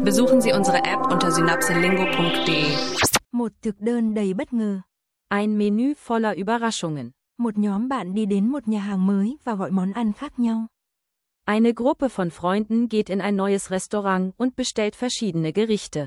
Besuchen Sie unsere App unter synapselingo.de. Một thực đơn đầy bất ngờ. Ein Menü voller Überraschungen. Một nhóm bạn đi đến một nhà hàng mới và gọi món ăn khác nhau. Eine Gruppe von Freunden geht in ein neues Restaurant und bestellt verschiedene Gerichte.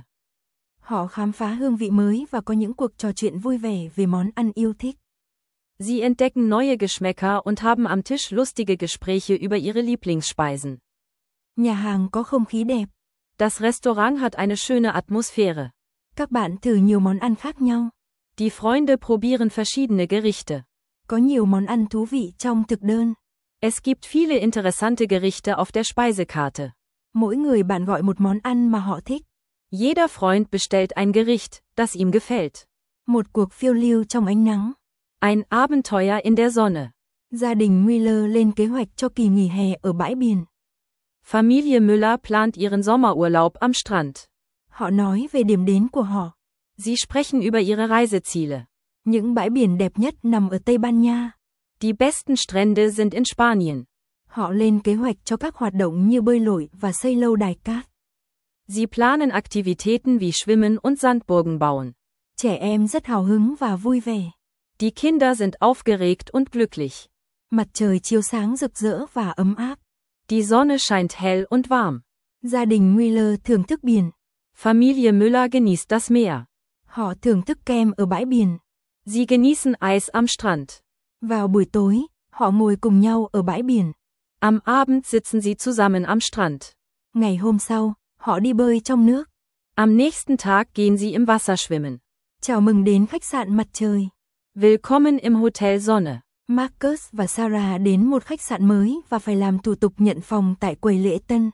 Họ khám phá hương vị mới và có những cuộc trò chuyện vui vẻ về món ăn yêu thích. Sie entdecken neue Geschmäcker und haben am Tisch lustige Gespräche über ihre Lieblingsspeisen. Nhà hàng có không khí đẹp. Das Restaurant hat eine schöne Atmosphäre. Các bạn thử nhiều món ăn khác nhau. Die Freunde probieren verschiedene Gerichte. Có nhiều món ăn thú vị trong thực đơn. Es gibt viele interessante Gerichte auf der Speisekarte. Mỗi người bạn gọi một món ăn mà họ thích. Jeder Freund bestellt ein Gericht, das ihm gefällt. Một cuộc phiêu lưu trong ánh nắng. Ein Abenteuer in der Sonne. Gia đình Müller lên kế hoạch cho kỳ nghỉ hè ở bãi biển. Familie Müller plant ihren Sommerurlaub am Strand. Họ nói về điểm đến của họ. Sie sprechen über ihre Reiseziele. Những bãi biển đẹp nhất nằm ở Tây Ban Nha. Die besten Strände sind in Spanien. Họ lên kế hoạch cho các hoạt động như bơi lội và xây lâu đài cát. Sie planen Aktivitäten wie Schwimmen und Sandburgen bauen. Trẻ em rất hào hứng và vui vẻ. Die Kinder sind aufgeregt und glücklich. Mặt trời chiếu sáng rực rỡ và ấm áp. Die Sonne scheint hell und warm. Gia đình Müller thưởng thức biển. Familie Müller genießt das Meer. Họ thưởng thức kem ở bãi biển. Sie genießen Eis am Strand. Vào buổi tối, họ ngồi cùng nhau ở bãi biển. Am Abend sitzen sie zusammen am Strand. Ngày hôm sau, họ đi bơi trong nước. Am nächsten Tag gehen sie im Wasser schwimmen. Chào mừng đến khách sạn mặt trời. Willkommen im Hotel Sonne. Marcus và Sarah đến một khách sạn mới và phải làm thủ tục nhận phòng tại quầy lễ tân.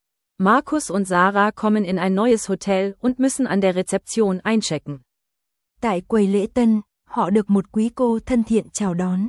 Markus und Sarah kommen in ein neues Hotel und müssen an der Rezeption einchecken. Tại quầy lễ tân, họ được một quý cô thân thiện chào đón.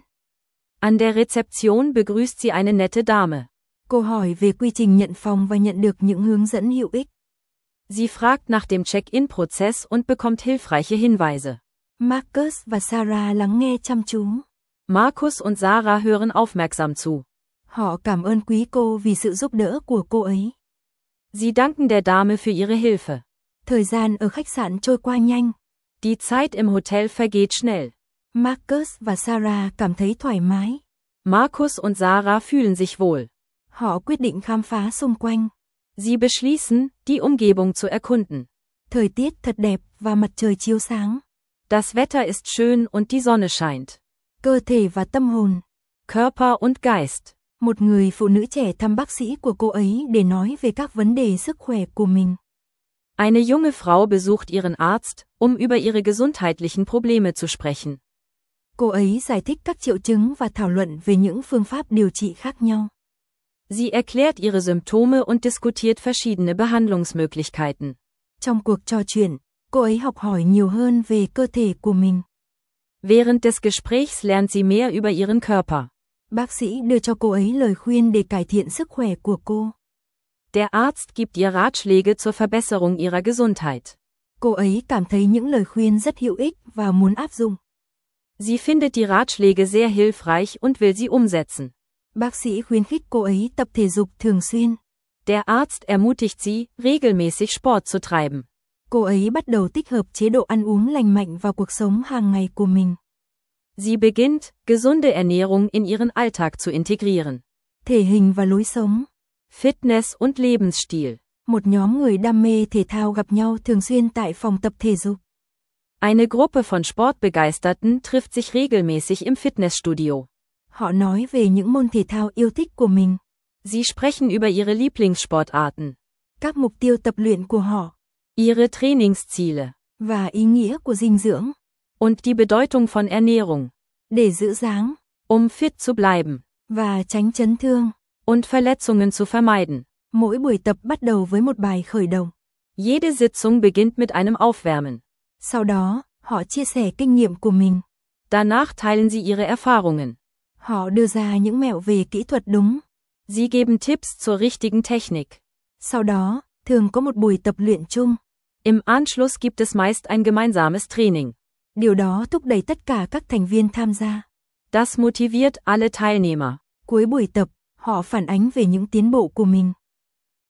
An der Rezeption begrüßt sie eine nette Dame. Cô hỏi về quy trình nhận phòng và nhận được những hướng dẫn hữu ích. Sie fragt nach dem Check-in-Prozess und bekommt hilfreiche Hinweise. Marcus và Sarah lắng nghe chăm chú. Markus und Sarah hören aufmerksam zu. Họ cảm ơn quý cô vì sự giúp đỡ của cô ấy. Sie danken der Dame für ihre Hilfe. Thời gian ở khách sạn trôi qua nhanh. Die Zeit im Hotel vergeht schnell. Marcus và Sarah cảm thấy thoải mái. Markus und Sarah fühlen sich wohl. Họ quyết định khám phá xung quanh. Sie beschließen, die Umgebung zu erkunden. Thời tiết thật đẹp và mặt trời chiếu sáng. Das Wetter ist schön und die Sonne scheint. Cơ thể và tâm hồn. Körper und Geist. Một người phụ nữ trẻ thăm bác sĩ của cô ấy để nói về các vấn đề sức khỏe của mình. Eine junge Frau besucht ihren Arzt, über ihre gesundheitlichen Probleme zu sprechen. Cô ấy giải thích các triệu chứng và thảo luận về những phương pháp điều trị khác nhau. Sie erklärt ihre Symptome und diskutiert verschiedene Behandlungsmöglichkeiten. Trong cuộc trò chuyện, cô ấy học hỏi nhiều hơn về cơ thể của mình. Während des Gesprächs lernt sie mehr über ihren Körper. Bác sĩ đưa cho cô ấy lời khuyên để cải thiện sức khỏe của cô. Der Arzt gibt ihr Ratschläge zur Verbesserung ihrer Gesundheit. Cô ấy cảm thấy những lời khuyên rất hữu ích và muốn áp dụng. Sie findet die Ratschläge sehr hilfreich und will sie umsetzen. Bác sĩ khuyến khích cô ấy tập thể dục thường xuyên. Der Arzt ermutigt sie, regelmäßig Sport zu treiben. Cô ấy bắt đầu tích hợp chế độ ăn uống lành mạnh vào cuộc sống hàng ngày của mình. Sie beginnt, gesunde Ernährung in ihren Alltag zu integrieren. Thể hình và lối sống. Fitness und Lebensstil. Một nhóm người đam mê thể thao gặp nhau thường xuyên tại phòng tập thể dục. Eine Gruppe von Sportbegeisterten trifft sich regelmäßig im Fitnessstudio. Họ nói về những môn thể thao yêu thích của mình. Sie sprechen über ihre Lieblingssportarten. Các mục tiêu tập luyện của họ. Ihre Trainingsziele. Và ý nghĩa của dinh dưỡng. Und die Bedeutung von Ernährung. Để giữ dáng. Fit zu bleiben. Và tránh chấn thương. Und Verletzungen zu vermeiden. Mỗi buổi tập bắt đầu với một bài khởi động. Jede Sitzung beginnt mit einem Aufwärmen. Sau đó, họ chia sẻ kinh nghiệm của mình. Danach teilen sie ihre Erfahrungen. Họ đưa ra những mẹo về kỹ thuật đúng. Sie geben Tipps zur richtigen Technik. Sau đó, thường có một buổi tập luyện chung. Im Anschluss gibt es meist ein gemeinsames Training. Điều đó thúc đẩy tất cả các thành viên tham gia. Das motiviert alle Teilnehmer. Cuối buổi tập, họ phản ánh về những tiến bộ của mình.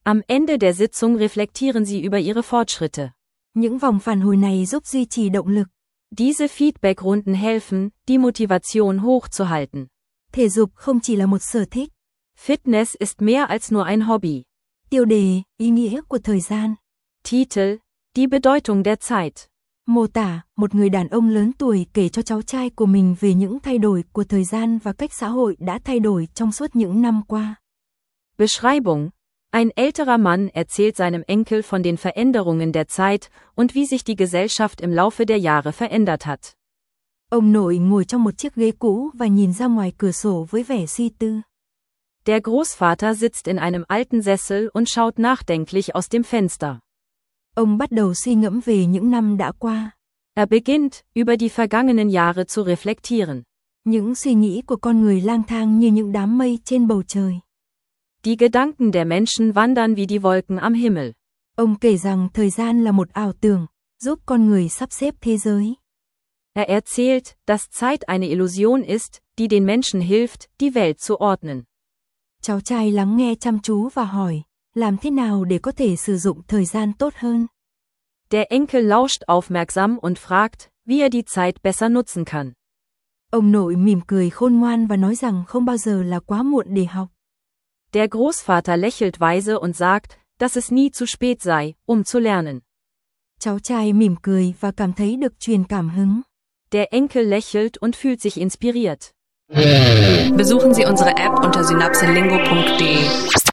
Am Ende der Sitzung reflektieren Sie über Ihre Fortschritte. Những vòng phản hồi này giúp duy trì động lực. Diese Feedbackrunden helfen, die Motivation hochzuhalten. Thể dục không chỉ là một sở thích. Fitness ist mehr als nur ein Hobby. Tiêu đề, ý nghĩa của thời gian. Titel, die Bedeutung der Zeit. Mô tả, một người đàn ông lớn tuổi kể cho cháu trai của mình về những thay đổi của thời gian và cách xã hội đã thay đổi trong suốt những năm qua. Beschreibung. Ein älterer Mann erzählt seinem Enkel von den Veränderungen der Zeit und wie sich die Gesellschaft im Laufe der Jahre verändert hat. Ông nội ngồi trong một chiếc ghế cũ và nhìn ra ngoài cửa sổ với vẻ suy tư. Der Großvater sitzt in einem alten Sessel und schaut nachdenklich aus dem Fenster. Ông bắt đầu suy ngẫm về những năm đã qua. Er beginnt, über die vergangenen Jahre zu reflektieren. Những suy nghĩ của con người lang thang như những đám mây trên bầu trời. Die Gedanken der Menschen wandern wie die Wolken am Himmel. Ông kể rằng thời gian là một ảo tưởng, giúp con người sắp xếp thế giới. Er erzählt, dass Zeit eine Illusion ist, die den Menschen hilft, die Welt zu ordnen. Cháu trai lắng nghe chăm chú và hỏi, làm thế nào để có thể sử dụng thời gian tốt hơn? Der Enkel lauscht aufmerksam und fragt, wie er die Zeit besser nutzen kann. Ông nội mỉm cười khôn ngoan và nói rằng không bao giờ là quá muộn để học. Der Großvater lächelt weise und sagt, dass es nie zu spät sei, zu lernen. Cháu trai mỉm cười và cảm thấy được truyền cảm hứng. Der Enkel lächelt und fühlt sich inspiriert. Besuchen Sie unsere App unter synapselingo.de.